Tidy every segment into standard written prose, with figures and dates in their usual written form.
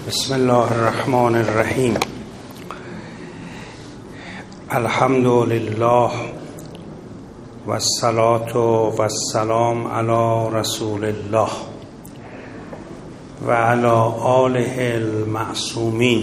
بسم الله الرحمن الرحیم. الحمد لله و الصلاة و السلام علی رسول الله و علی آله المعصومین.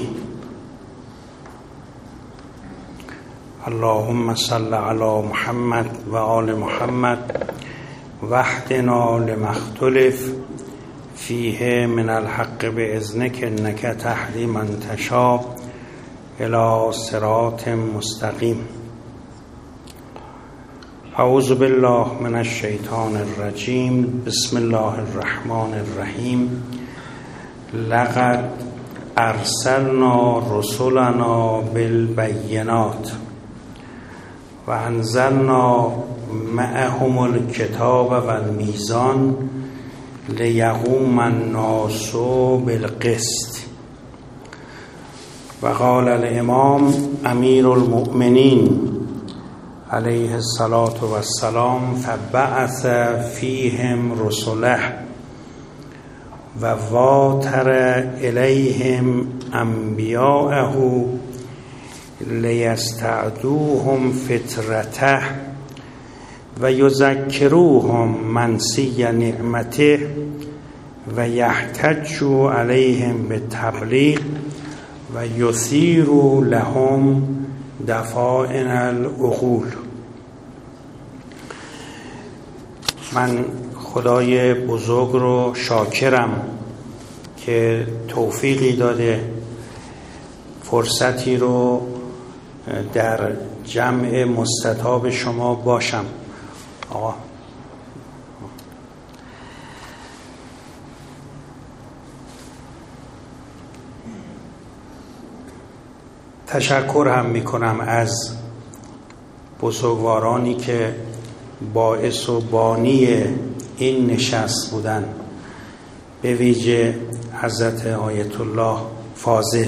اللهم صل علی محمد و آل محمد واهدنا لما اختلف فیه من الحق باذنک انک تهدی من تشاء الی صراط مستقیم. اعوذ بالله من الشیطان الرجیم. بسم الله الرحمن الرحیم. لقد ارسلنا رسلنا بالبینات و انزلنا معهم الکتاب و المیزان لیقوم الناس بالقسط. و قال الامام امیر المؤمنین علیه الصلاة والسلام فبعث فیهم رسله و واتر الیهم انبیاءه لیستعدوهم فطرته و یذکروهم منسی نعمته و یحتجوا علیهم بالتبلیغ و یثیروا لهم دفائن العقول. من خدای بزرگ رو شاکرم که توفیقی داده فرصتی رو در جمع مستطاب شما باشم. آقا تشکر هم میکنم از بزرگوارانی که باعث و بانی این نشست بودن، به ویژه حضرت آیت الله فاضل،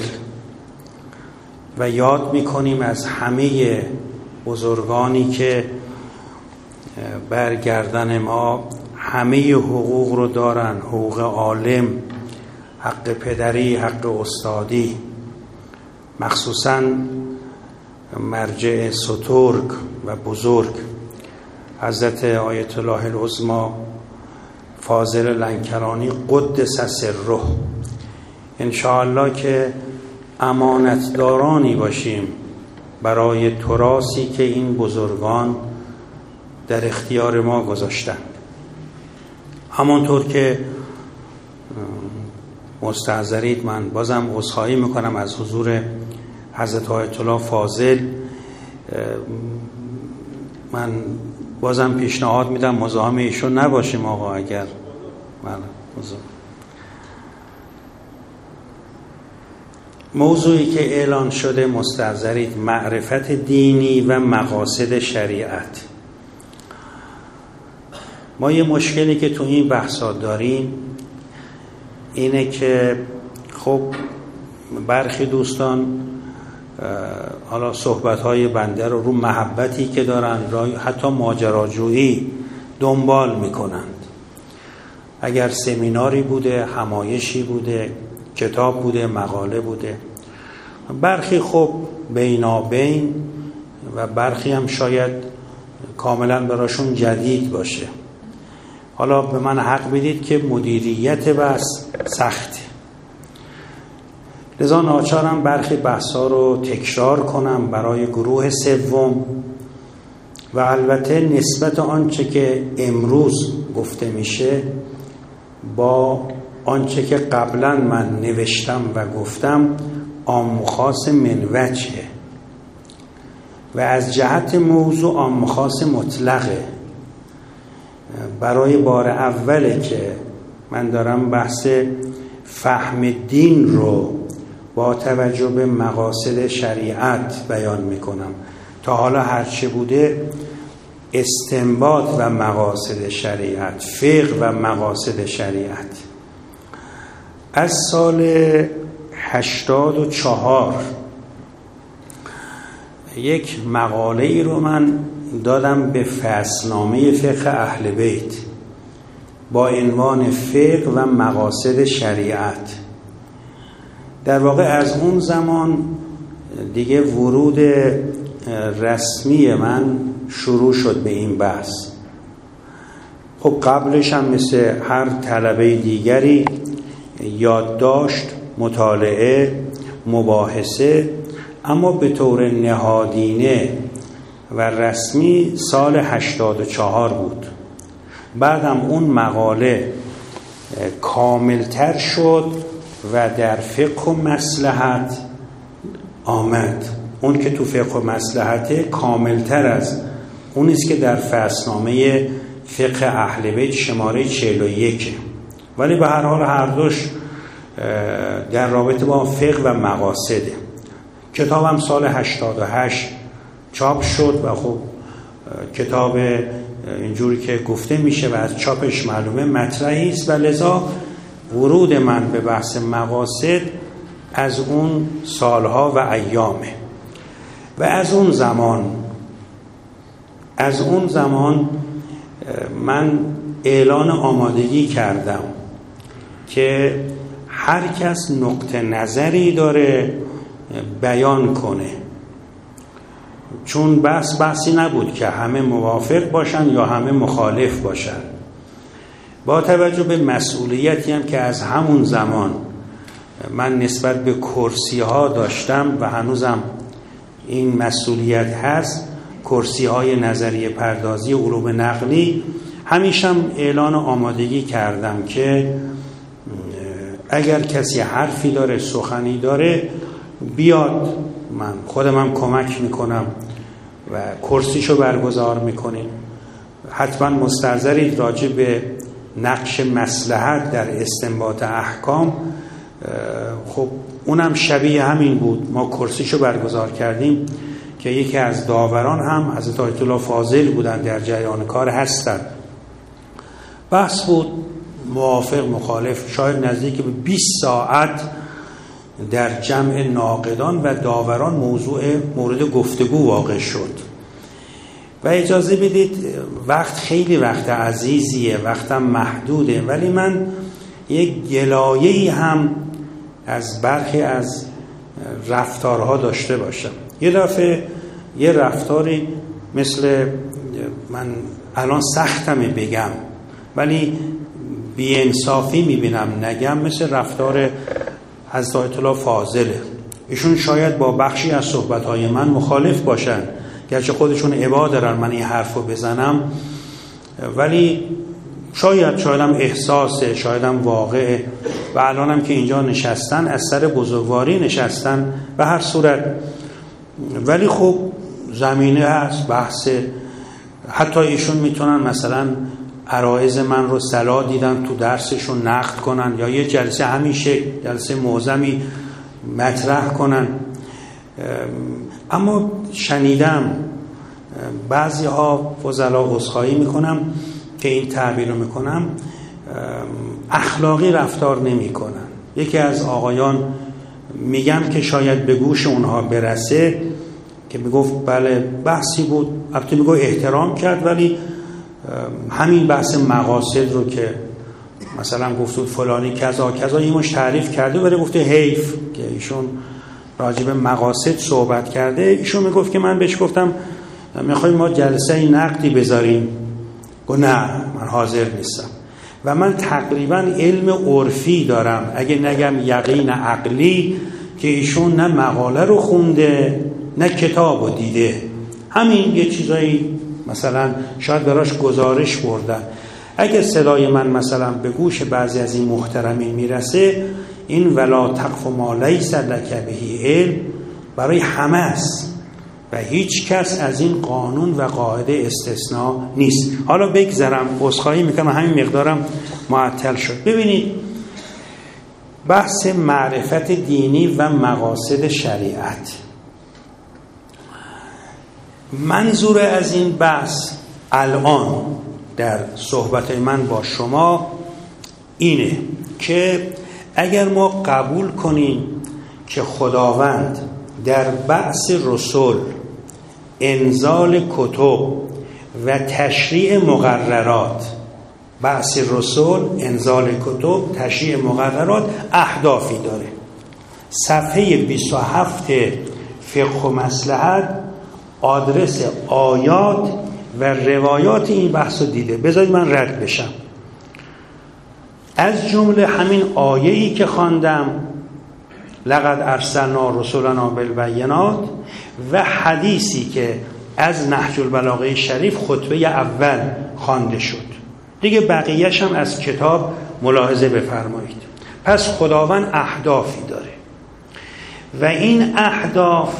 و یاد میکنیم از همه بزرگانی که برگردن ما همه حقوق رو دارن، حقوق عالم، حق پدری، حق استادی، مخصوصا مرجع سترگ و بزرگ حضرت آیت الله العظمی فاضل لنکرانی قدس سره. انشاءالله که امانتدارانی باشیم برای تراثی که این بزرگان در اختیار ما گذاشتن. همانطور که مستحضرید، من بازم عذرخواهی میکنم از حضور حضرت آیت الله فاضل. من بازم پیشنهاد میدم مزاحم ایشون نباشیم آقا، اگر موضوعی که اعلان شده مستحضرید معرفت دینی و مقاصد شریعت. ما یه مشکلی که تو این بحثا داریم اینه که خب برخی دوستان حالا صحبت‌های بنده رو محبتی که دارن، حتی ماجراجویی دنبال میکنند. اگر سمیناری بوده، همایشی بوده، کتاب بوده، مقاله بوده، برخی خب بینابین و برخی هم شاید کاملا براشون جدید باشه. حالا به من حق بدید که مدیریت بحث سخته، لذا ناچارم برخی بحثا رو تکرار کنم برای گروه سوم، و البته نسبت آنچه که امروز گفته میشه با آنچه که قبلا من نوشتم و گفتم عام و خاص من وجهه، و از جهت موضوع عام و خاص مطلقه. برای بار اوله که من دارم بحث فهم دین رو با توجه به مقاصد شریعت بیان میکنم. تا حالا هرچه بوده استنباط و مقاصد شریعت، فقه و مقاصد شریعت. از سال 84 یک مقاله ای رو من دادم به فصلنامه فقه اهل بیت با عنوان فقه و مقاصد شریعت. در واقع از اون زمان دیگه ورود رسمی من شروع شد به این بحث. خب قبلش هم مثل هر طلبه دیگری یادداشت، مطالعه، مباحثه، اما به طور نهادینه و رسمی سال 84 بود. بعدم اون مقاله کاملتر شد و در فقه و مصلحت آمد. اون که تو فقه و مصلحت کاملتر از اونیست که در فصلنامه فقه اهل بیت شماره 41، ولی به هر حال هر دوش در رابطه با فقه و مقاصده. کتابم سال 88 چاپ شد و خب کتاب اینجوری که گفته میشه و از چاپش معلومه مطرحی است و لذا ورود من به بحث مقاصد از اون سالها و ایامه. و از اون زمان من اعلان آمادگی کردم که هر کس نقطه نظری داره بیان کنه، چون بحثی نبود که همه موافق باشن یا همه مخالف باشن. با توجه به مسئولیتی هم که از همون زمان من نسبت به کرسی ها داشتم و هنوزم این مسئولیت هست، کرسی های نظریه پردازی علوم نقلی، همیشه اعلان آمادگی کردم که اگر کسی حرفی داره، سخنی داره، بیاد، من خودم کمک میکنم و کرسیشو برگزار میکنیم. حتما مستحضرید راجع به نقش مصلحت در استنباط احکام، خب اونم شبیه همین بود. ما کرسیشو برگزار کردیم که یکی از داوران هم حضرت آیت الله فاضل بودن، در جریان کار هستن. بحث بود، موافق مخالف، شاید نزدیک به 20 ساعت در جمع ناقدان و داوران موضوع مورد گفتگو واقع شد. و اجازه بدید وقت خیلی وقت عزیزیه، وقتم محدوده، ولی من یک گلایه‌ای هم از برخی از رفتارها داشته باشم. یه دفعه یه رفتاری مثل، من الان سختمه بگم ولی بی‌انصافی میبینم نگم، مثل رفتار حضرت آیت الله فاضله. ایشون شاید با بخشی از صحبت‌های من مخالف باشن، گرچه خودشون ابا دارن من این حرفو بزنم، ولی شایدم احساسه، شایدم واقعه. و الانم که اینجا نشستن از سر بزرگواری نشستن به هر صورت، ولی خب زمینه هست بحث. حتی ایشون میتونن مثلا عرایض من رو صلاح دیدن تو درسشون نقد کنن، یا یه جلسه همیشه جلسه معظمی مطرح کنن. اما شنیدم بعضی ها فضلا، عذرخواهی میکنم که این تعبیر رو میکنم، اخلاقی رفتار نمی کنن. یکی از آقایان میگم که شاید به گوش اونها برسه که میگفت بله بحثی بود، البته میگو احترام کرد، ولی همین بحث مقاصد رو که مثلا گفت فلانی کذا کذا این مش تعریف کرده، ولی گفته حیف که ایشون راجع به مقاصد صحبت کرده. ایشون میگفت که من بهش گفتم میخوایم ما جلسه نقدی بذاریم، گفت نه من حاضر نیستم. و من تقریبا علم عرفی دارم، اگه نگم یقین عقلی، که ایشون نه مقاله رو خونده نه کتاب رو دیده، همین یه چیزایی مثلا شاید براش گزارش بردن. اگه صدای من مثلا به گوش بعضی از این محترمین میرسه، این ولا تقف ما لیس لک به علم برای همه است و هیچ کس از این قانون و قاعده استثناء نیست. حالا بگذرم، عذرخواهی میکنم همین مقدارم معطل شد. ببینید بحث معرفت دینی و مقاصد شریعت، منظور از این بحث الان در صحبت من با شما اینه که اگر ما قبول کنیم که خداوند در بعث رسول، انزال کتب و تشریع مقررات، بعث رسول، انزال کتب، تشریع مقررات اهدافی داره صفحه 27 فقه و مصلحت آدرس آیات و روایات این بحث رو دیده. بذارید من رد بشم. از جمله همین آیه‌ای که خواندم، لقد ارسلنا رسولنا بالبینات، و حدیثی که از نهج البلاغه شریف خطبه اول خوانده شد. دیگه بقیه‌اش هم از کتاب ملاحظه بفرمایید. پس خداوند اهدافی داره و این اهداف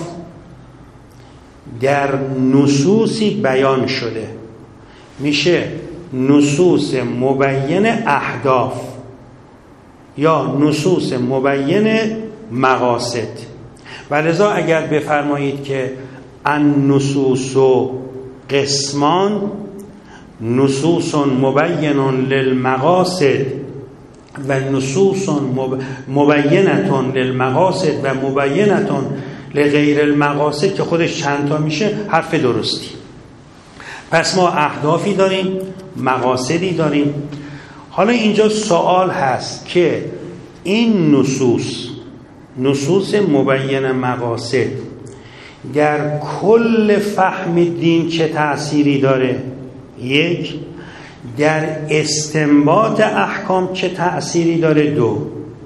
در نصوصی بیان شده، میشه نصوص مبین اهداف یا نصوص مبین مقاصد. ولذا اگر بفرمایید که النصوص قسمان، نصوص مبین للمقاصد و نصوص مبینة للمقاصد و مبینة لغیر المقاصد که خودش چند تا میشه، حرف درستی. پس ما اهدافی داریم، مقاصدی داریم. حالا اینجا سوال هست که این نصوص مبین مقاصد در کل فهم دین چه تأثیری داره؟ یک، در استنباط احکام چه تأثیری داره؟ دو،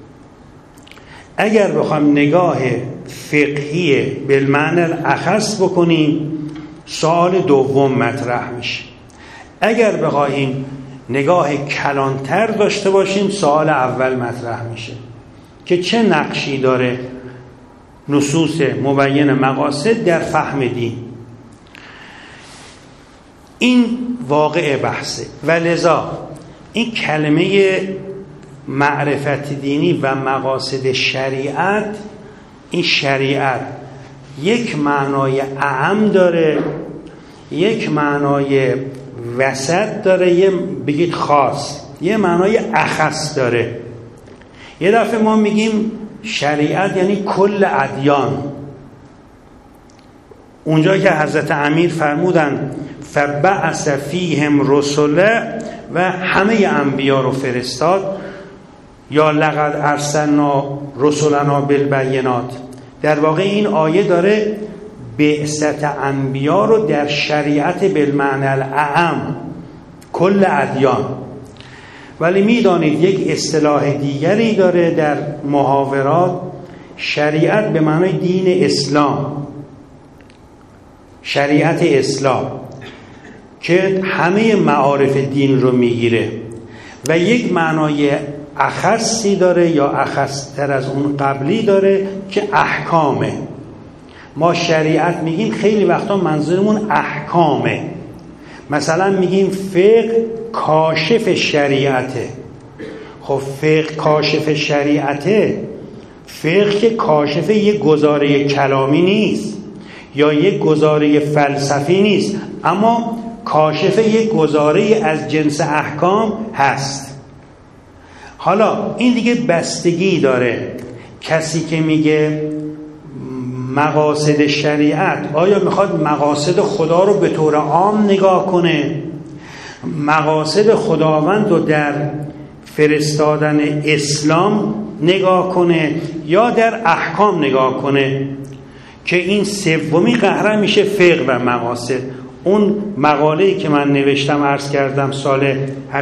اگر بخوام نگاه فقهی بالمعنی الاخص بکنیم، سوال دوم مطرح میشه. اگر بخوایم نگاه کلانتر داشته باشیم، سوال اول مطرح میشه که چه نقشی داره نصوص مبین مقاصد در فهم دین. این واقع بحثه و لذا این کلمه معرفت دینی و مقاصد شریعت، این شریعت یک معنای اعم داره، یک معنای وسط داره، یه بگید خاص، یه معنای اخص داره. یه دفعه ما میگیم شریعت یعنی کل ادیان. اونجا که حضرت امیر فرمودن فبعث فیهم رسولا و همه انبیا رو فرستاد، یا لقد ارسلنا رسولنا بالبینات، در واقع این آیه داره بعثت انبیا رو در شریعت بالمعنی الاعم، کل ادیان. ولی میدانید یک اصطلاح دیگری داره در محاورات، شریعت به معنای دین اسلام، شریعت اسلام که همه معارف دین رو میگیره، و یک معنای اخصی داره یا اخص‌تر از اون قبلی داره که احکامه. ما شریعت میگیم خیلی وقتا منظورمون احکامه. مثلا میگیم فقه کاشف شریعته. خب فقه کاشف شریعته، فقه که کاشف یک گزاره کلامی نیست یا یک گزاره فلسفی نیست، اما کاشف یک گزاره از جنس احکام هست. حالا این دیگه بستگی داره. کسی که میگه مقاصد شریعت، آیا میخواد مقاصد خدا رو به طور عام نگاه کنه، مقاصد خداوند رو در فرستادن اسلام نگاه کنه، یا در احکام نگاه کنه؟ که این سومی قهرن میشه فقه و مقاصد. اون مقاله‌ای که من نوشتم عرض کردم سال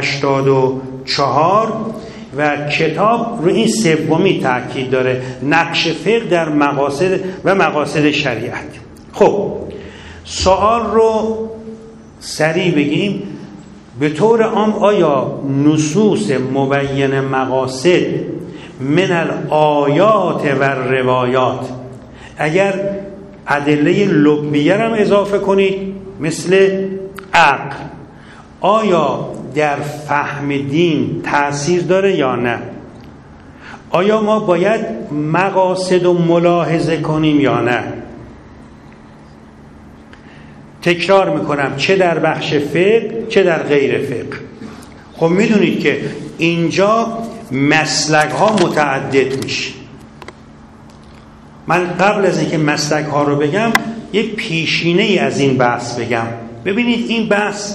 84 و کتاب رو این سومی تاکید داره، نقش فقه در مقاصد و مقاصد شریعت. خب سوال رو سریع بگیم. به طور عام آیا نصوص مبین مقاصد من الآیات و روایات، اگر ادله لبیه هم اضافه کنید مثل عقل، آیا در فهم دین تأثیر داره یا نه؟ آیا ما باید مقاصد و ملاحظه کنیم یا نه؟ تکرار میکنم، چه در بخش فقه چه در غیر فقه. خب میدونید که اینجا مسلک ها متعدد میشه. من قبل از اینکه مسلک ها رو بگم یک پیشینه ای از این بحث بگم. ببینید این بحث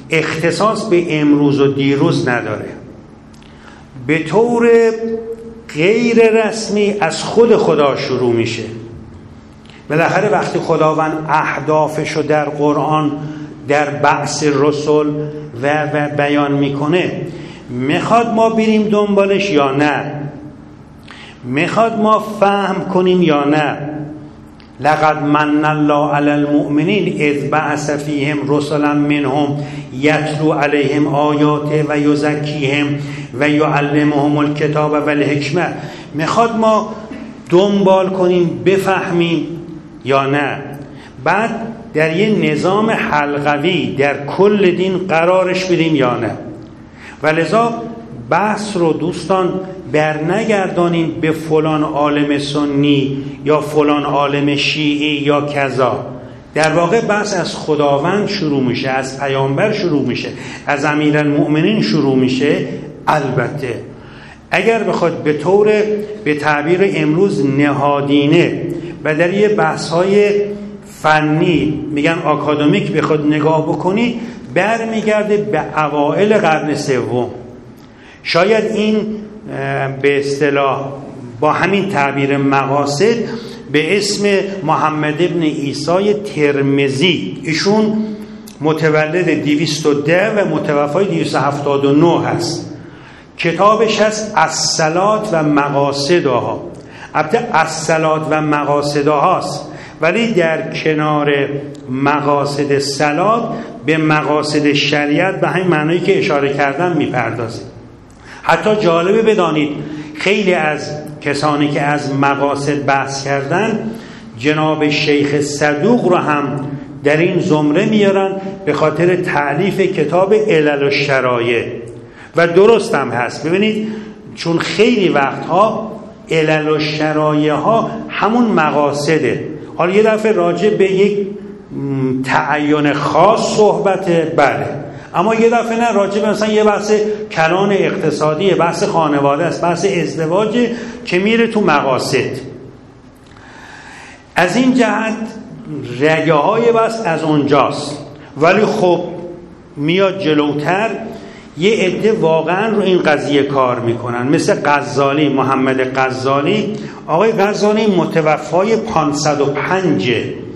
اختصاص به امروز و دیروز نداره. به طور غیر رسمی از خود خدا شروع میشه. بالاخره وقتی خداوند اهدافشو در قرآن در بعث رسول و بیان میکنه، میخواد ما بریم دنبالش یا نه؟ میخواد ما فهم کنیم یا نه؟ لقد من الله علی المؤمنین اذ بعث فیهم رسلا منهم یتلو علیهم آیاته و یزکیهم و یعلمهم الکتاب و الحکمه. میخواد ما دنبال کنیم بفهمیم یا نه؟ بعد در یه نظام حلقوی در کل دین قرارش بدیم یا نه؟ ولذا بحث رو دوستان برنگردانیم به فلان عالم سنی یا فلان عالم شیعی یا کذا. در واقع بحث از خداوند شروع میشه، از پیامبر شروع میشه، از امیرالمؤمنین شروع میشه. البته اگر بخواد به تعبیر امروز نهادینه و در یه بحث‌های فنی میگن آکادمیک بخواد نگاه بکنی، برمیگرده به اوائل قرن سوم. شاید این به اصطلاح با همین تعبیر مقاصد به اسم محمد ابن عیسی ترمذی، ایشون متولد 210 و متوفای 279 هست. کتابش هست الصلات و مقاصدها. البته الصلات و مقاصدها هست، ولی در کنار مقاصد صلات به مقاصد شریعت به همین معنایی که اشاره کردم میپردازه. حتی جالبه بدانید خیلی از کسانی که از مقاصد بحث کردن جناب شیخ صدوق رو هم در این زمره میارن به خاطر تألیف کتاب علل الشرایع و درست هم هست. ببینید چون خیلی وقتها علل الشرایع ها همون مقاصده. حالا یه دفعه راجع به یک تعین خاص صحبته، بله، اما یه دفعه نه، راجع به مثلا یه بحث کلان اقتصادی، بحث خانواده است، بحث ازدواج که میره تو مقاصد. از این جهت رگه های بحث از اونجاست. ولی خب میاد جلوتر یه عده واقعا رو این قضیه کار میکنن، مثل غزالی، محمد غزالی. آقای غزالی متوفای 505.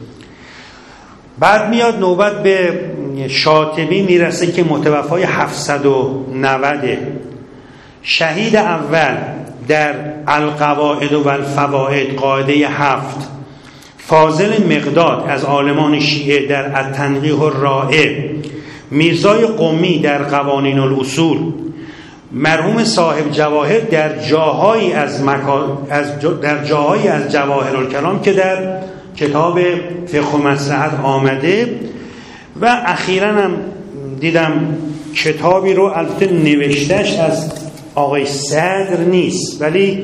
بعد میاد نوبت به شاطبی میرسه که متوفای 790. شهید اول در القواعد و الفوائد قاعده 7. فاضل مقداد از عالمان شیعه در التنقیح الرائع. میرزای قمی در قوانین الاصول. مرحوم صاحب جواهر در جاهایی از جواهر الکلام که در کتاب فقه و مصلحت آمده. و اخیراً هم دیدم کتابی رو، البته نوشتهش از آقای صدر نیست ولی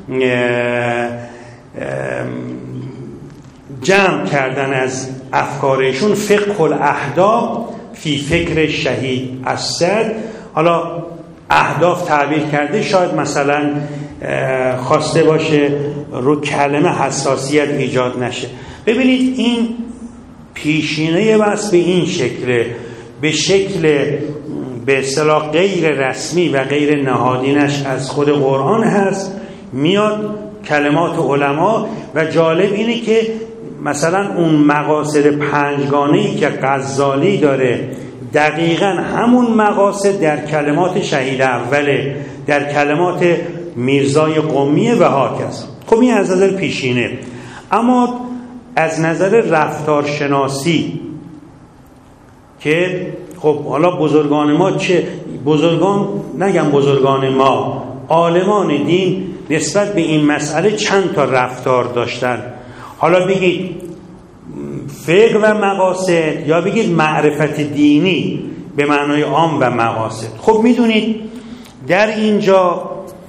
جمع کردن از افکارشون، فقه الاهداف فی فکر شهید الصدر. حالا اهداف تعبیر کرده، شاید مثلا خواسته باشه رو کلمه حساسیت ایجاد نشه. ببینید این پیشینه بس به این شکله، به شکل به اصطلاح غیر رسمی و غیر نهادینش از خود قرآن هست، میاد کلمات علما. و جالب اینه که مثلا اون مقاصد پنجگانه‌ای که غزالی داره دقیقاً همون مقاصد در کلمات شهید اوله، در کلمات میرزای قمیه و هاکذا. خب این از نظر پیشینه. اما از نظر رفتارشناسی که خب حالا بزرگان ما چه، بزرگان نگم بزرگان ما، عالمان دین نسبت به این مسئله چند تا رفتار داشتن. حالا بگید فقه و مقاصد یا بگید معرفت دینی به معنای عام و مقاصد. خب میدونید در اینجا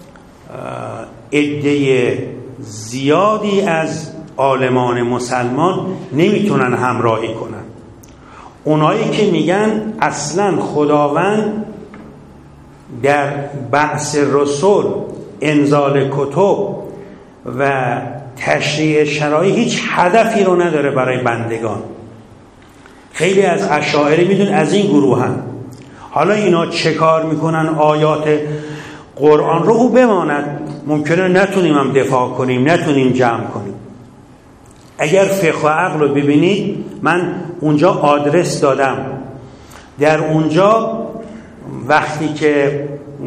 عده زیادی از عالمان مسلمان نمیتونن همراهی کنن. اونایی که میگن اصلا خداوند در بعث رسول، انزال کتب و تشریع شرایع هیچ هدفی رو نداره برای بندگان. خیلی از اشاعره میدون از این گروه هم. حالا اینا چه کار میکنن؟ آیات قرآن رو بماند ممکنه نتونیم هم دفاع کنیم، نتونیم جمع کنیم. اگر فقه و عقل رو ببینید، من اونجا آدرس دادم. در اونجا وقتی که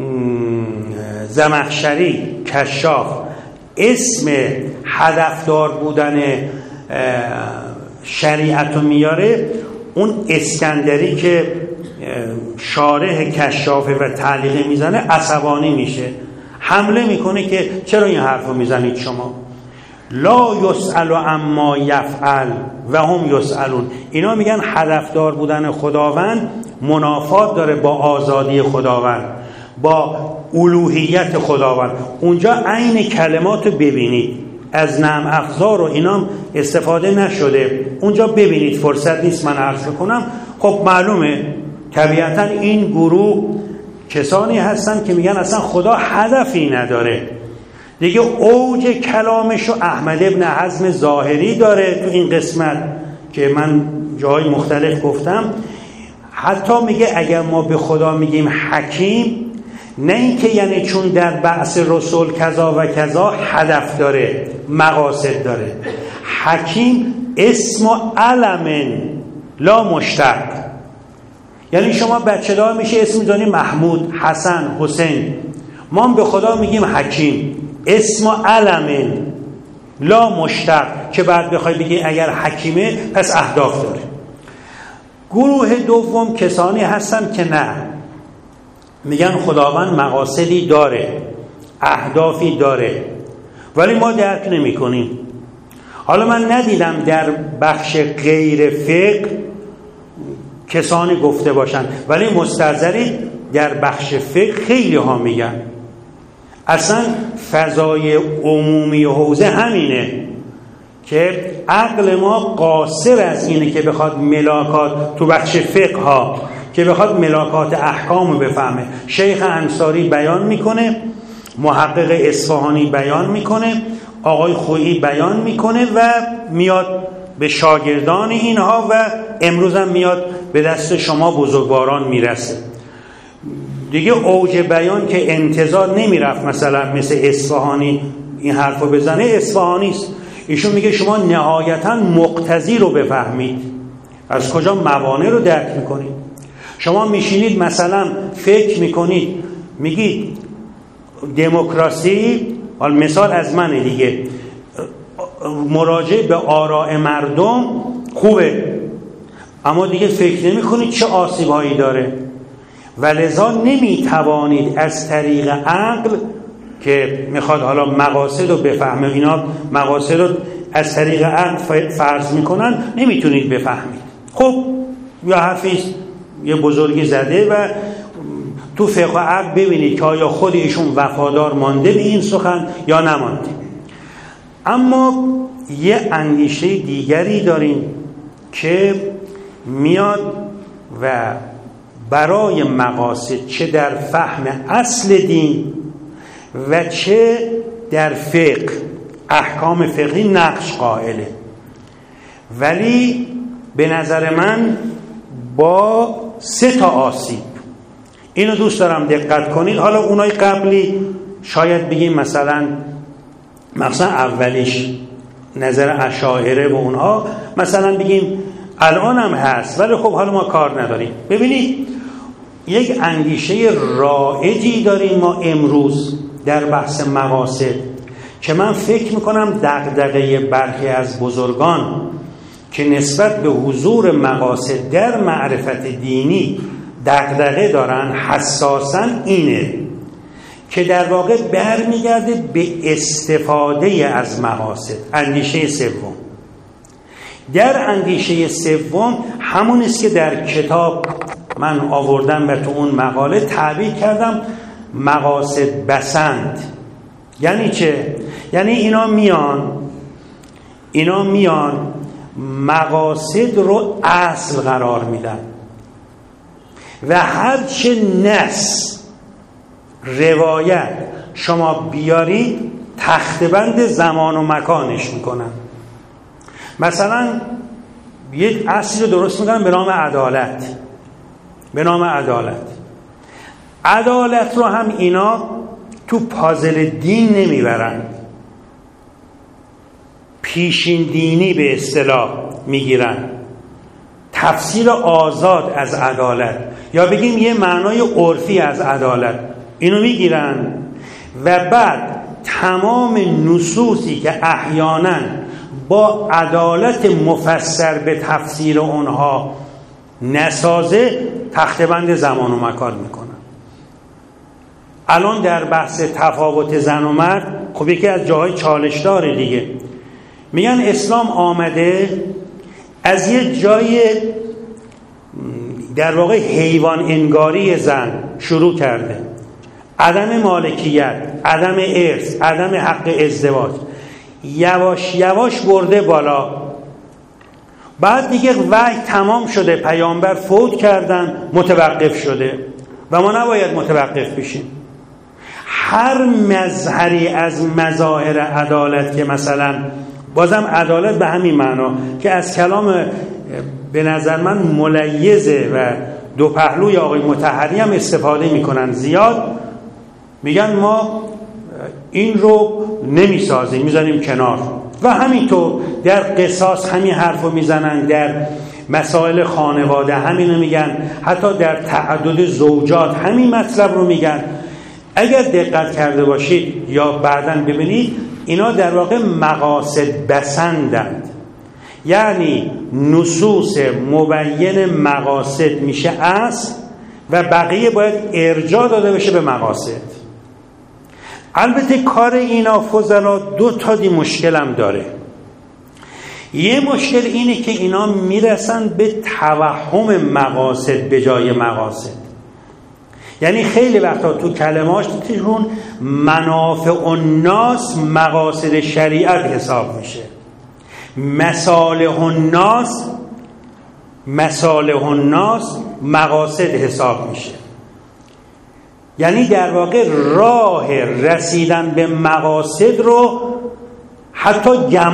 زمخشری کشاف اسم هدفدار بودن شریعت رو میاره، اون اسکندری که شارح کشافه و تعلیق میزنه عصبانی میشه، حمله میکنه که چرا این حرف رو میزنید شما؟ لا یسأل عما یفعل و هم یسألون. اینا میگن هدفدار بودن خداوند منافات داره با آزادی خداوند، با الوهیت خداوند. اونجا عین کلمات رو ببینید، از نعم افزار و اینا استفاده نشده. اونجا ببینید، فرصت نیست من عرض بکنم. خب معلومه طبیعتا این گروه کسانی هستن که میگن اصلا خدا هدفی نداره دیگه. اوج کلامشو احمد ابن حزم ظاهری داره تو این قسمت که من جای مختلف گفتم. حتی میگه اگر ما به خدا میگیم حکیم، نه اینکه یعنی چون در بعث رسول کذا و کذا هدف داره، مقاصد داره. حکیم اسم و علم لا مشتق، یعنی شما بچه دار میشه اسم میذاری محمود، حسن، حسین. ما هم به خدا میگیم حکیم، اسم و علم لا مشتق، که بعد بخوای بگی اگر حکیمه پس اهداف داره. گروه دوم کسانی هستن که نه، میگن خداوند مقاصدی داره، اهدافی داره، ولی ما درک نمی کنیم. حالا من ندیدم در بخش غیر فقه کسانی گفته باشن، ولی مستحضری در بخش فقه خیلی ها میگن. اصلا فضای عمومی و حوزه همینه که عقل ما قاصر از اینه که بخواد ملاکات تو بخش فقه ها که بخواد ملاکات احکام رو بفهمه. شیخ انصاری بیان میکنه، محقق اصفهانی بیان میکنه، آقای خویی بیان میکنه و میاد به شاگردان اینها و امروز هم میاد به دست شما بزرگواران میرسه دیگه. اوج بیان که انتظار نمیرفت مثلا مثل اصفهانی این حرفو بزنه، اصفهانی است. ایشون میگه شما نهایتا مقتضی رو بفهمید، از کجا موانع رو درک میکنید. شما میشینید مثلا فکر میکنید، میگید دموکراسی، مثال از منه دیگه، مراجعه به آراء مردم خوبه، اما دیگه فکر نمیکنید چه آسیب‌هایی داره و لذا نمیتوانید از طریق عقل که میخواد حالا مقاصد رو بفهمه، اینا مقاصد رو از طریق عقل فرض میکنن، نمیتونید بفهمید. خب یا حرفیست یه بزرگی زده و تو فقه و عقل ببینید که آیا خود ایشون وفادار مانده به این سخن یا نمانده. اما یه اندیشه دیگری داریم که میاد و برای مقاصد چه در فهم اصل دین و چه در فقه، احکام فقهی نقش قائله، ولی به نظر من با 3 آسیب. اینو دوست دارم دقت کنید. حالا اونای قبلی شاید بگیم مثلا اولیش نظر اشاعره و اونها مثلا بگیم الان هم هست، ولی خب حالا ما کار نداریم. ببینید یک اندیشه رایجی داریم ما امروز در بحث مقاصد که من فکر میکنم دغدغه برخی از بزرگان که نسبت به حضور مقاصد در معرفت دینی دغدغه دارن حساساً اینه که در واقع برمیگرده به استفاده از مقاصد. اندیشه سوم، در اندیشه سوم همون است که در کتاب من آوردم و تو اون مقاله تعبیر کردم مقاصد بسند. یعنی چه؟ یعنی اینا میان مقاصد رو اصل قرار میدن و هرچه نص روایت شما بیاری تخته‌بند زمان و مکانش میکنن. مثلا یک اصلی رو درست میکنن به نام عدالت. عدالت رو هم اینا تو پازل دین نمیبرن، پیشین دینی به اصطلاح میگیرن، تفسیر آزاد از عدالت یا بگیم یه معنای عرفی از عدالت اینو میگیرن و بعد تمام نصوصی که احیانا با عدالت مفسر به تفسیر اونها نسازه تخته‌بند زمان و مکان میکنن. الان در بحث تفاوت زن و مرد خب یکی از جاهای چالش داره دیگه، میگن اسلام آمده از یه جای در واقع حیوان انگاری زن شروع کرده، عدم مالکیت، عدم ارث، عدم حق ازدواج، یواش یواش برده بالا. بعد دیگه وحی تمام شده، پیامبر فوت کردن، متوقف شده و ما نباید متوقف بشیم. هر مظهری از مظاهر عدالت که مثلا بازم عدالت به همین معنا که از کلام به نظر من ملیزه و دو پهلوی آقای مطهری هم استفاده میکنن زیاد، میگن ما این رو نمیسازیم میذاریم کنار و همینطور در قصاص همین حرف رو میزنن، در مسائل خانواده همین رو میگن، حتی در تعدد زوجات همین مطلب رو میگن. اگر دقت کرده باشید یا بعداً ببینید اینا در واقع مقاصد بسندند، یعنی نصوص مبین مقاصد میشه اصل و بقیه باید ارجاع داده بشه به مقاصد. البته کار اینا فضلا دو تا مشکل هم داره. یه مشکل اینه که اینا میرسن به توهم مقاصد به جای مقاصد، یعنی خیلی وقتا تو کلماتشون منافع الناس مقاصد شریعت حساب میشه، مصالح الناس مقاصد حساب میشه. یعنی در واقع راه رسیدن به مقاصد رو حتی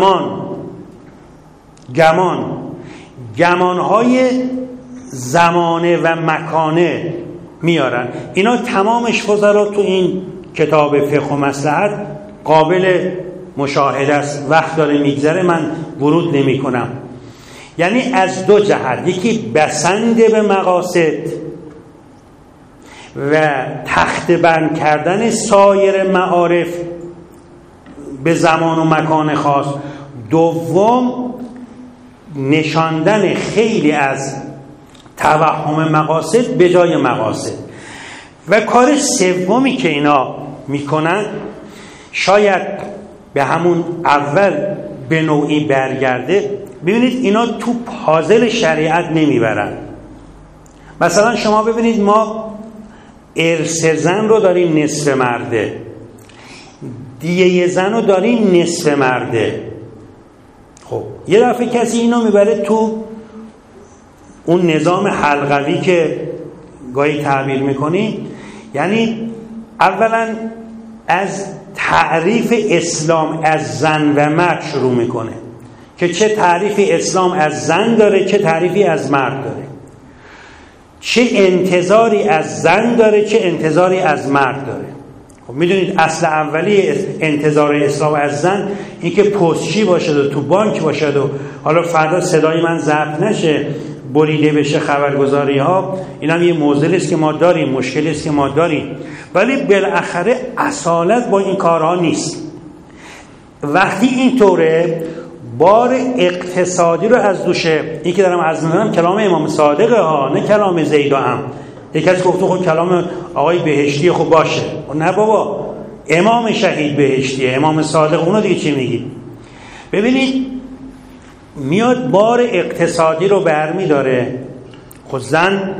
گمانهای زمانه و مکانه میارن. اینا تمامش فضلا تو این کتاب فقه و مصلحت قابل مشاهده است، وقت داره میگذره من ورود نمی کنم. یعنی از دو جهت، یکی بسنده به مقاصد و تخته بند کردن سایر معارف به زمان و مکان خاص، دوم نشاندن خیلی از توهم مقاصد به جای مقاصد. و کار سومی که اینا میکنن شاید به همون اول به نوعی برگرده. ببینید اینا تو پازل شریعت نمیبرن. مثلا شما ببینید ما ارث زن رو داریم نصف مرده، دیه زن رو داریم نصف مرده. خب یه دفعه کسی اینو میبره تو اون نظام حلقوی که گاهی تعبیر میکنی، یعنی اولا از تعریف اسلام از زن و مرد شروع میکنه که چه تعریفی اسلام از زن داره، چه تعریفی از مرد داره، چه انتظاری از زن داره، چه انتظاری از مرد داره. خب میدونید اصل اولی انتظار اسلام از زن این که پستچی باشد و تو بانک باشد و حالا فردا صدای من ضبط نشه بریده بشه خبرگزاری ها، این هم یه معضلی است که ما داریم، مشکلی است که ما داریم. ولی بالاخره اصالت با این کارها نیست. وقتی اینطوره بار اقتصادی رو از دوشه، این که دارم از میدونم کلام امام صادقه ها، نه کلام زیدا هم. یک کسی گفته خب کلام آقای بهشتی خب باشه، نه بابا امام شهید بهشتیه، امام صادق، اونو دیگه چی میگی؟ ببینید میاد بار اقتصادی رو برمی داره. خب زن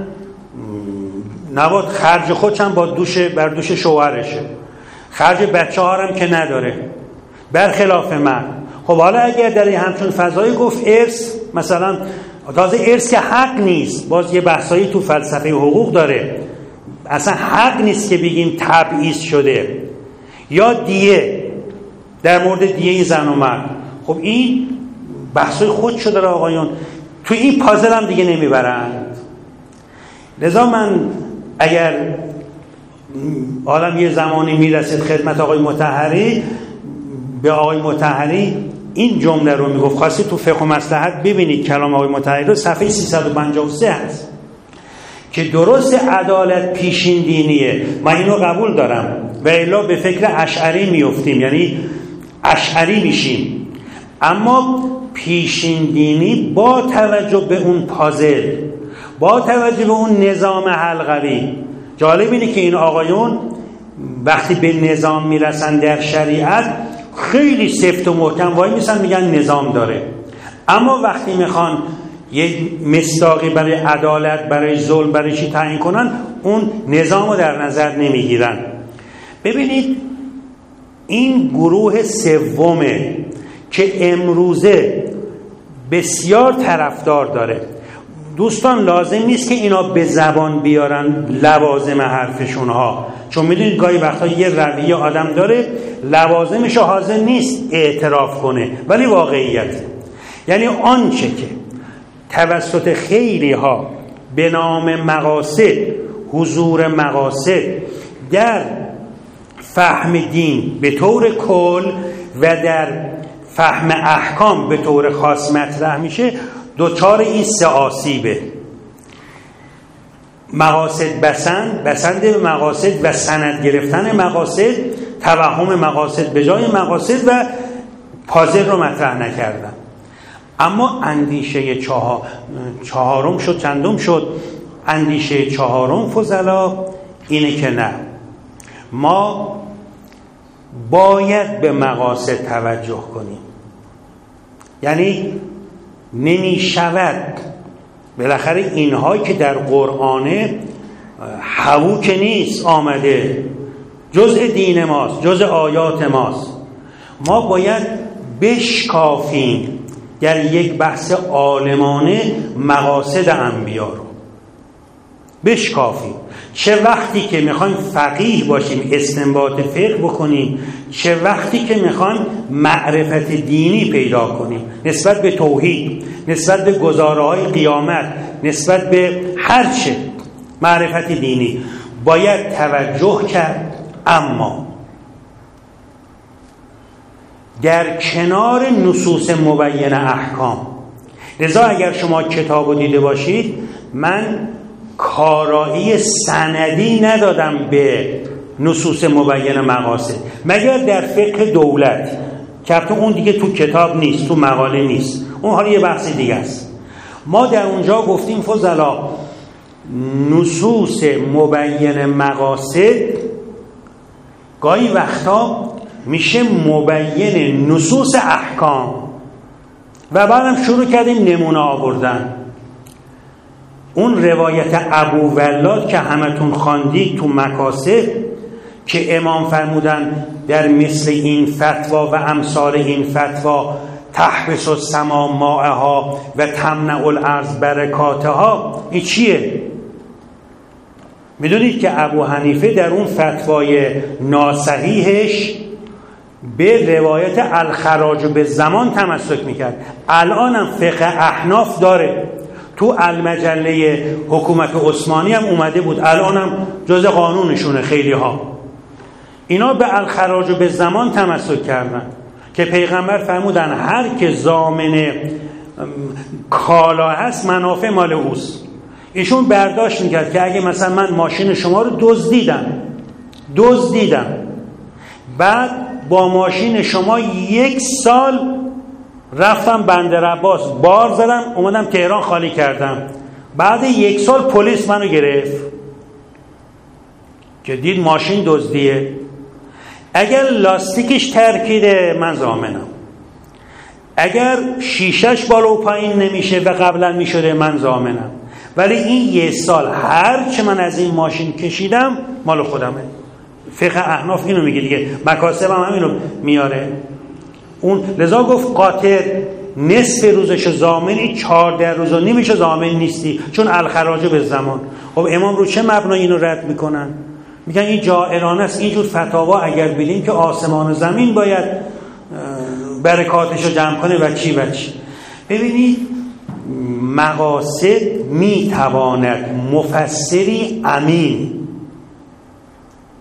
نباید خرج خودش هم با بر دوش شوهرشه، خرج بچه ها هم که نداره، برخلاف مرد. خب حالا اگر در همچون فضایی گفت ارث، مثلا تازه ارث که حق نیست، باز یه بحثایی تو فلسفه حقوق داره، اصلا حق نیست که بگیم تبعیض شده، یا دیه در مورد دیه زن و مرد. خب این بحثای خود شده را آقایون تو این پازل هم دیگه نمیبرند. لذا من اگر عالم یه زمانی میرسید خدمت آقای مطهری، به آقای مطهری این جمله رو میگفت. خاصی تو فقه و مصلحت ببینید کلام آقای مطهری رو، صفحه 353 هست که درست عدالت پیشین دینیه، من اینو قبول دارم، و الا به فکر اشعری میفتیم، یعنی اشعری میشیم. اما پیشین دینی با توجه به اون پازل، با توجه به اون نظام حلقوی. جالب اینه که این آقایون وقتی به نظام میرسن در شریعت خیلی سفت و محکم وای میسن، میگن نظام داره. اما وقتی میخوان یه مصداقی برای عدالت، برای ظلم، برای چی تعیین کنن، اون نظام رو در نظر نمیگیرن. ببینید این گروه سومه که امروزه بسیار طرفدار داره. دوستان لازم نیست که اینا به زبان بیارن لوازم حرفشون ها، چون میدونید گاهی وقتا یه رویه آدم داره لوازمش حاضر نیست اعتراف کنه، ولی واقعیت، یعنی آنچه که توسط خیلی ها به نام مقاصد، حضور مقاصد در فهم دین به طور کل و در فهم احکام به طور خاص مطرح میشه، دوچار این سه آسیبه: مقاصد بسند به مقاصد و سند گرفتن مقاصد، توهم مقاصد به جای مقاصد و پازل رو مطرح نکردن. اما اندیشه چهارم شد، چندم شد؟ اندیشه چهارم فضلا اینه که نه، ما باید به مقاصد توجه کنیم. یعنی نمی شود، بالاخره اینهایی که در قرآنه هوو که نیست آمده، جزء دین ماست، جزء آیات ماست. ما باید بشکافیم در یک بحث عالمانه مقاصد انبیا رو بشکافیم. چه وقتی که میخوایم فقیه باشیم، استنباط فقه بکنیم، چه وقتی که میخوایم معرفت دینی پیدا کنیم نسبت به توحید، نسبت به گزاره‌های قیامت، نسبت به هر چه معرفت دینی باید توجه کرد. اما در کنار نصوص مبین احکام، لذا اگر شما کتابو دیده باشید، من کارایی سندی ندادم به نصوص مبین مقاصد مگر در فقه دولت، که اون دیگه تو کتاب نیست، تو مقاله نیست، اون حالا یه بحث دیگه است. ما در اونجا گفتیم فضلا نصوص مبین مقاصد گاهی وقتا میشه مبین نصوص احکام، و بعدم شروع کردیم نمونه آوردن. اون روایت ابو ولاد که همتون خواندید تو مکاسب که امام فرمودن در مثل این فتوا و امثال این فتوا تحبس السما ماءها و تمنع الارض برکاتها، این چیه؟ میدونید که ابو حنیفه در اون فتوای ناصحیحش به روایت الخراج به زمان تمسک میکرد. الانم فقه احناف داره، تو المجله حکومت عثمانی هم اومده بود، الانم جز قانونشونه. خیلی ها اینا به الخراج به زمان تمسک کردن که پیغمبر فرمودن هر که ضامن کالا هست منافع مال اوست. ایشون برداشت میکرد که اگه مثلا من ماشین شما رو دزدیدم، بعد با ماشین شما 1 سال رفتم بندر عباس بار زدم، اومدم تهران خالی کردم، بعد 1 سال پلیس منو گرفت که دید ماشین دزدیه، اگر لاستیکش ترکیده من ضامنم، اگر شیشش بالا و پایین نمیشه و قبلا میشده من ضامنم، ولی این 1 سال هر چه من از این ماشین کشیدم مال خودمه. فقه احناف اینو میگه دیگه، مکاسب هم همینو میاره. اون لذا گفت قاطر نصف روزش ضامنی، 14 روز و نیمش ضامن نیستی، چون الخراج به زمان. خب امام رو چه مبنای اینو رد میکنن؟ میگن این جائرانه است. اینجور فتاوا اگر بدیم که آسمان و زمین باید برکاتشو جمع کنه و چی. ببینید مقاصد میتواند مفسری امین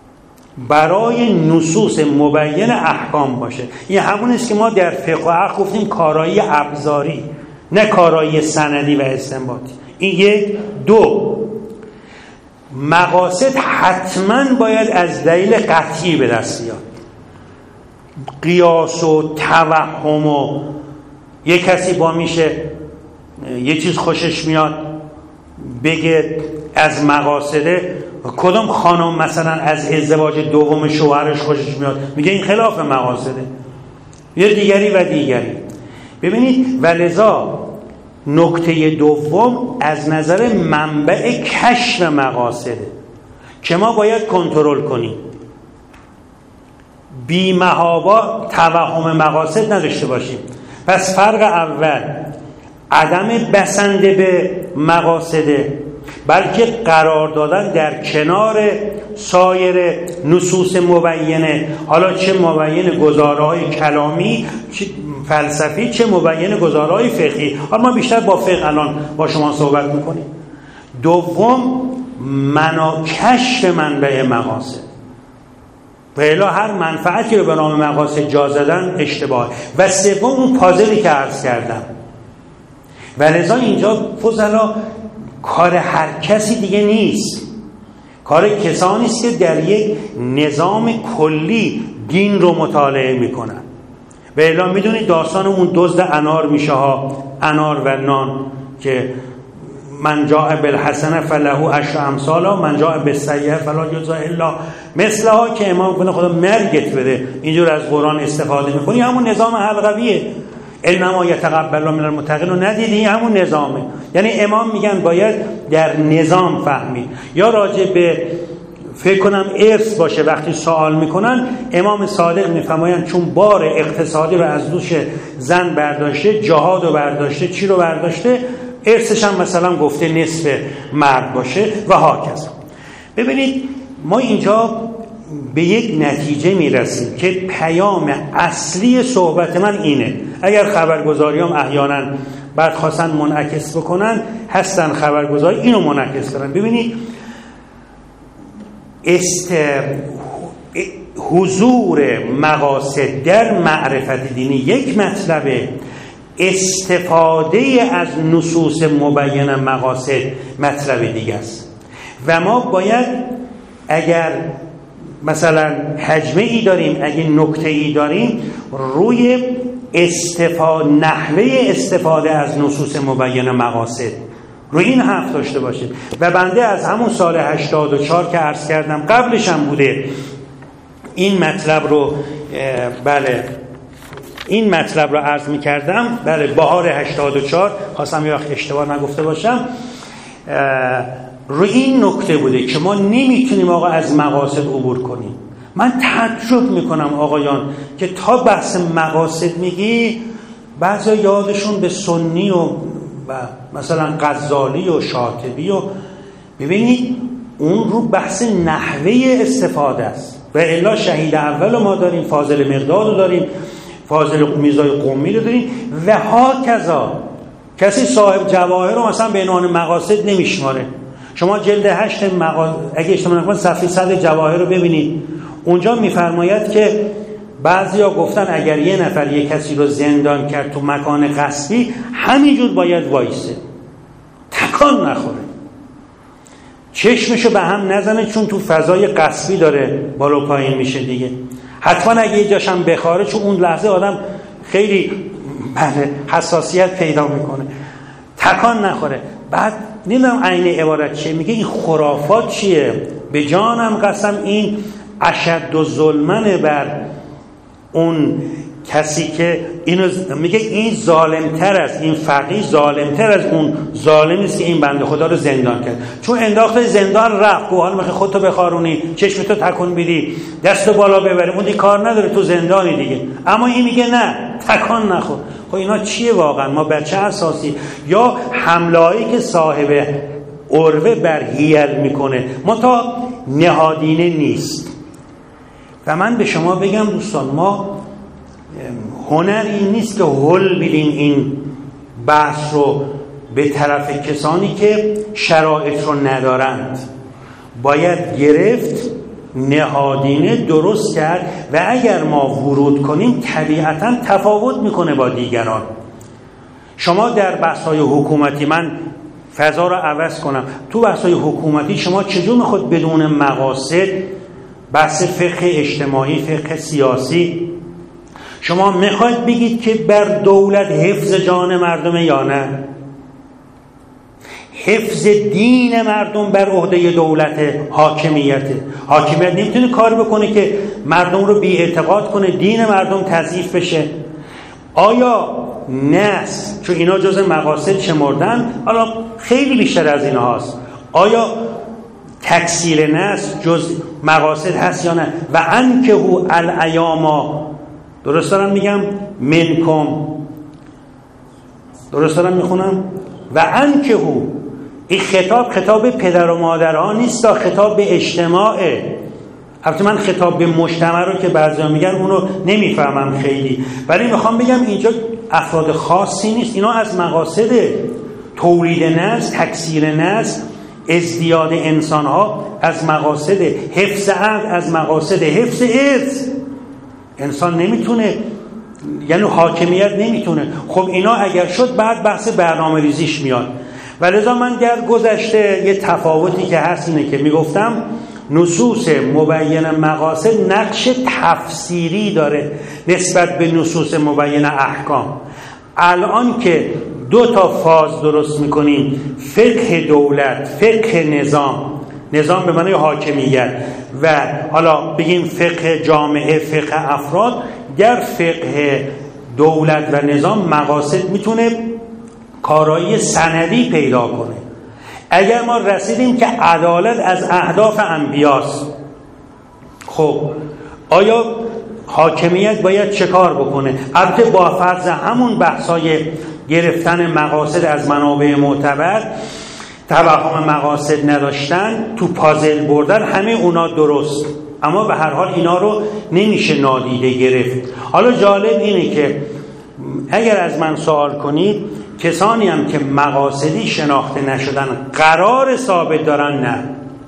برای نصوص مبین احکام باشه. این همون است که ما در فقه و عقل گفتیم کارایی ابزاری، نه کارایی سندی و استنباطی. این یک. دو، مقاصد حتما باید از دلیل قطعی به دست بیاد. قیاس و توهم و یک کسی با میشه یه چیز خوشش میاد بگه از مقاصده، کدام خانم مثلا از ازدواج دوم شوهرش خوشش میاد میگه این خلاف مقاصده، یه دیگری و دیگری. ببینید ولذا نکته دوم از نظر منبع کشف مقاصده که ما باید کنترل کنیم، بی محابا توهم مقاصد نداشته باشیم. پس فرق اول عدم بسنده به مقاصده، بلکه قرار دادن در کنار سایر نصوص مبینه، حالا چه مبین گزارهای کلامی چه فلسفی، چه مبین گزارهای فقهی. حالا ما بیشتر با فقه الان با شما صحبت میکنیم. دوم کشف منبع مقاصد، و الا هر منفعتی رو به نام مقاصد جا زدن اشتباه. و سوم اون پازلی که عرض کردم. ولذا اینجا فضلا کار هر کسی دیگه نیست، کار کسانی است که در یک نظام کلی دین رو مطالعه میکنن. و الا میدونید داستان اون دزد انار میشه ها، انار و نان، که من جاء بالحسنه فله عشر امثالها من جاء بالسیئه فلا یجزی الا مثلها، که امام کنه خدا مرگت بده. اینجور از قرآن استفاده میکنی، همون نظام حلقویه. انما یتقبل الله من المتقین رو ندیدی؟ همون نظامه. یعنی امام میگن باید در نظام فهمید. یا راجع به فکر کنم ارث باشه، وقتی سوال میکنن امام صادق میفرمایند چون بار اقتصادی رو از دوش زن برداشته، جهاد رو برداشته، چی رو برداشته، ارثش هم مثلا گفته نصف مرد باشه و هاکذا. ببینید ما اینجا به یک نتیجه میرسیم که پیام اصلی صحبت من اینه. اگر خبرگزاری هم احیانا بعد خواستن منعکس بکنن، هستن خبرگزاری اینو منعکس کنن. ببینید حضور مقاصد در معرفت دینی یک مطلبه، استفاده از نصوص مبین مقاصد مطلب دیگه است. و ما باید اگر مثلا حجمه ای داریم، اگه نکته ای داریم، روی نحوه استفاده از نصوص مبین مقاصد روی این حرف داشته باشیم. و بنده از همون سال 84 که عرض کردم، قبلش هم بوده این مطلب رو این مطلب رو عرض می کردم. بهار 84 خواستم یه وقت اشتباه نگفته باشم، روی این نکته بوده که ما نمیتونیم آقا از مقاصد عبور کنیم. من تعجب میکنم آقایان که تا بحث مقاصد میگی بعضی یادشون به سنی و مثلا غزالی و شاطبی و ببینید اون رو بحث نحوه استفاده است. و الا شهید اول ما داریم، فاضل مقداد رو داریم، فاضل میرزای قمی رو داریم و ها کذا. کسی صاحب جواهر رو مثلا به عنوان مقاصد نمیشماره. شما جلد 8 اگه اشتباه نکنم صفحه 100 جواهر رو ببینید، اونجا میفرماید که بعضیا گفتن اگر یه نفر یه کسی رو زندان کرد تو مکان غصبی همینجور باید وایسه، تکان نخوره، چشمشو به هم نزنه، چون تو فضای غصبی داره بالا پایین میشه دیگه. حتما اگه یه جاشم بخاره، چون اون لحظه آدم خیلی حساسیت پیدا میکنه، تکان نخوره. بعد نمیدونم عین عبارت چیه، میگه این خرافات چیه؟ به جانم قسم این اشد و ظلمن بر اون کسی که اینو میگه این ظالمتر از این فقیه، ظالمتر از اون ظالمی است که این بنده خدا رو زندان کرد. چون انداخته زندان رفت، گفت حالا میخوای خودتو بخارونی، چشمتو تکون بدی، دستو بالا ببری، اون دیگه کار نداره، تو زندانی دیگه. اما این میگه نه، تکان نخور. خب اینا چیه واقعا؟ ما بر چه اساسی؟ یا حملهایی که صاحب عروه بر حیل میکنه متا نهادینه نیست. و من به شما بگم دوستان، ما هنر این نیست که هل بدیم این بحث رو به طرف کسانی که شرایط رو ندارند. باید گرفت نهادینه درست کرد و اگر ما ورود کنیم طبیعتاً تفاوت میکنه با دیگران. شما در بحث‌های حکومتی، من فضا رو عوض کنم، تو بحث‌های حکومتی شما چجور میخواد بدون مقاصد بحث فقه اجتماعی، فقه سیاسی، شما میخواید بگید که بر دولت حفظ جان مردم یا نه؟ حفظ دین مردم بر عهده دولت، حاکمیت نمیتونه کار بکنه که مردم رو بی اعتقاد کنه، دین مردم تضعیف بشه. آیا نسل، چون اینا جز مقاصد شمردن، حالا خیلی بیشتر از اینا هست، آیا تکثیر نسل جز مقاصد هست یا نه؟ و انکهو الایاما، درست دارم میگم؟ منکم، درست دارم میخونم؟ و انکهو، این خطاب پدر و مادرها نیست، خطاب به اجتماعه. البته من خطاب به مجتمع رو که بعضیا میگن اونو نمیفهمم خیلی، ولی میخوام بگم اینجا افراد خاصی نیست، اینا از مقاصد تولید نسل، تکثیر نسل، ازدیاد انسانها از مقاصد، حفظ عقل از مقاصد، حفظ ارث. انسان نمیتونه، یعنی حاکمیت نمیتونه. خب اینا اگر شد بعد بحث برنامه ریزیش میاد. ولذا من در گذشته یه تفاوتی که هست اینه که میگفتم نصوص مبین مقاصد نقش تفسیری داره نسبت به نصوص مبین احکام. الان که دو تا فاز درست میکنیم، فقه دولت، فقه نظام به معنی حاکمیت، و حالا بگیم فقه جامعه، فقه افراد، در فقه دولت و نظام مقاصد میتونه کارایی سندی پیدا کنه. اگر ما رسیدیم که عدالت از اهداف انبیاست، خب آیا حاکمیت باید چه کار بکنه؟ البته با فرض همون بحثای گرفتن مقاصد از منابع معتبر، توهم مقاصد نداشتن، تو پازل بردن، همه اونا درست، اما به هر حال اینا رو نمیشه نادیده گرفت. حالا جالب اینه که اگر از من سوال کنید، کسانی هم که مقاصدی شناخته نشدن قرار ثابت دارن، نه.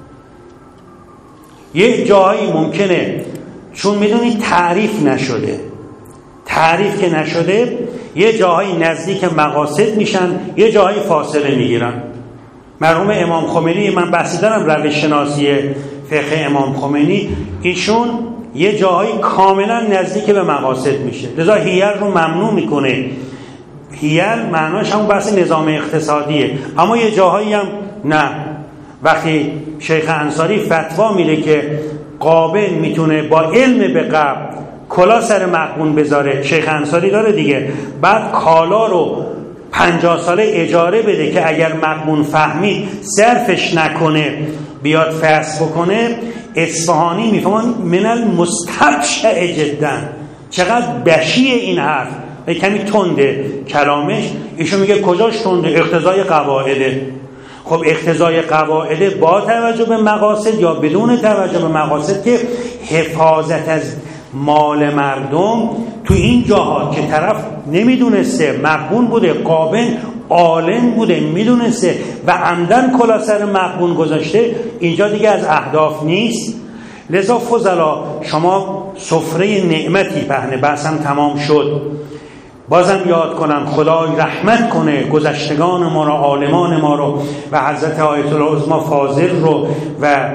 یک جایی ممکنه چون میدونید تعریف نشده، تعریف که نشده یه جایی نزدیک مقاصد میشن، یه جایی فاصله میگیرن. مرحوم امام خمینی، من بحثی دارم روش شناسی فقه امام خمینی، ایشون یه جایی کاملا نزدیک به مقاصد میشه، لذا هیل رو ممنوع میکنه. هیل معناش همون بحث نظام اقتصادیه، اما یه جاهایی هم نه. وقتی شیخ انصاری فتوا میده که قابل میتونه با علم به قبل کلا سر مقبون بذاره، شیخ انصاری داره دیگه، بعد کالا رو 50 ساله اجاره بده که اگر مقبون فهمید صرفش نکنه بیاد فصل بکنه، اصفهانی میفهمن من المستبشع جدا، چقدر بشیه این حرف، کمی تنده کلامش. ایشون میگه کجاش تنده؟ اقتضای قواعده. خب اقتضای قواعده با توجه به مقاصد یا بدون توجه به مقاصد که حفاظت از مال مردم تو این جاها که طرف نمیدونسته، مقبون بوده، قابل عالم بوده، میدونسته و عمدن کلا سر مقبون گذاشته، اینجا دیگه از اهداف نیست. لذا فضلا شما سفره نعمتی پهنه، بحثم تمام شد. بازم یاد کنم خدای رحمت کنه گذشتگان ما رو، عالمان ما رو، و حضرت آیت الله عظمی فاضل رو و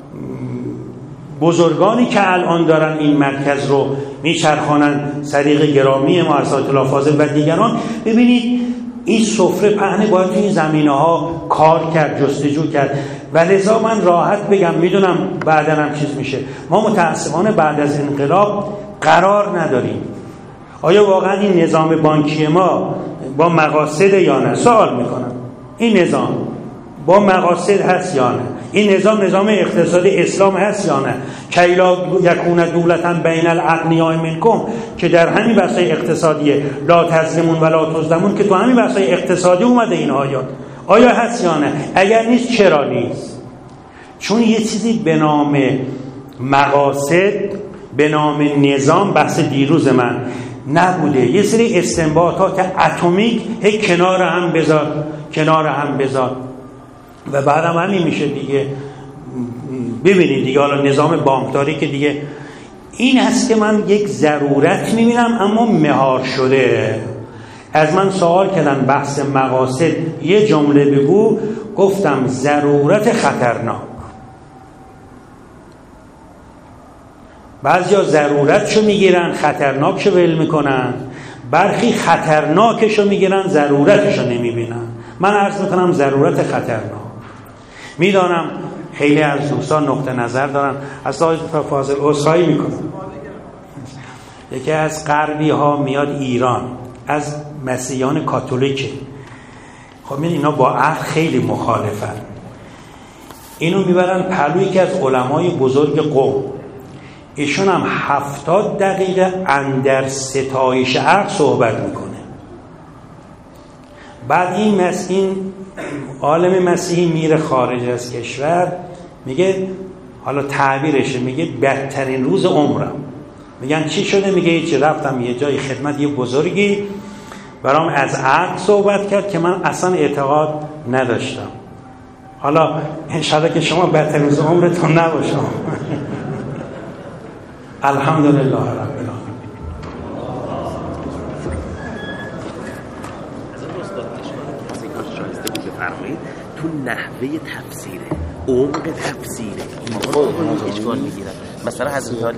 بزرگانی که الان دارن این مرکز رو میچرخانن، صدیق گرامی ما آیت الله فاضل و دیگران. ببینید این سفره پهنه باید تو این زمینه ها کار کرد، جستجو کرد. و لذا من راحت بگم، میدونم بعداً هم چیز میشه، ما متاسفانه بعد از انقلاب قرار نداریم. آیا واقعا این نظام بانکی ما با مقاصد یا نه؟ سوال میکنم، این نظام با مقاصد هست یا نه؟ این نظام اقتصادی اسلام هست یا نه؟ کیلا یکون دولتا بین الاغنیاء منکم، که در همین بحثای اقتصادیه، لا تظلمون ولا تظلمون، که تو همین بحثای اقتصادی اومده این آیات. آیا هست یا نه؟ اگر نیست چرا نیست؟ چون یه چیزی به نام مقاصد، به نام نظام، بحث دیروز من نبوده. یه سری استنباطات اتمیک کنار هم بذار و بعدم همین میشه دیگه. ببینید دیگه حالا نظام بانکداری که دیگه این هست که من یک ضرورت میبینم اما مهار شده. از من سوال کردن بحث مقاصد یه جمله بگو، گفتم ضرورت خطرناک. بعضیا ضرورتشو میگیرن خطرناکشو ول میکنن، برخی خطرناکشو میگیرن ضرورتشو نمیبینن. من عرض میکنم ضرورت خطرناک. میدانم خیلی از دوستان نقطه نظر دارن. از آقای فاضل عذرخواهی میکنم. یکی از غربی ها میاد ایران، از مسیحیان کاتولیک. خب این اینا با عقل خیلی مخالفن. اینو میبرن پلوی که از علمای بزرگ قوم، ایشون هم 70 دقیقه اندر ستایش عقل صحبت میکنه. بعد این عالم مسیحی میره خارج از کشور، میگه حالا تعبیرشه، میگه بدترین روز عمرم. میگن چی شده؟ میگه هیچی، رفتم یه جای خدمت یه بزرگی برام از عقل صحبت کرد که من اصلا اعتقاد نداشتم. حالا انشاءالله که شما بدترین روز عمرتون نباشه. الحمدلله رب العالمین. تو نحوه تفسیره، عمق تفسیره، ایمان اشکال میگیرن. مثلا حضرت علی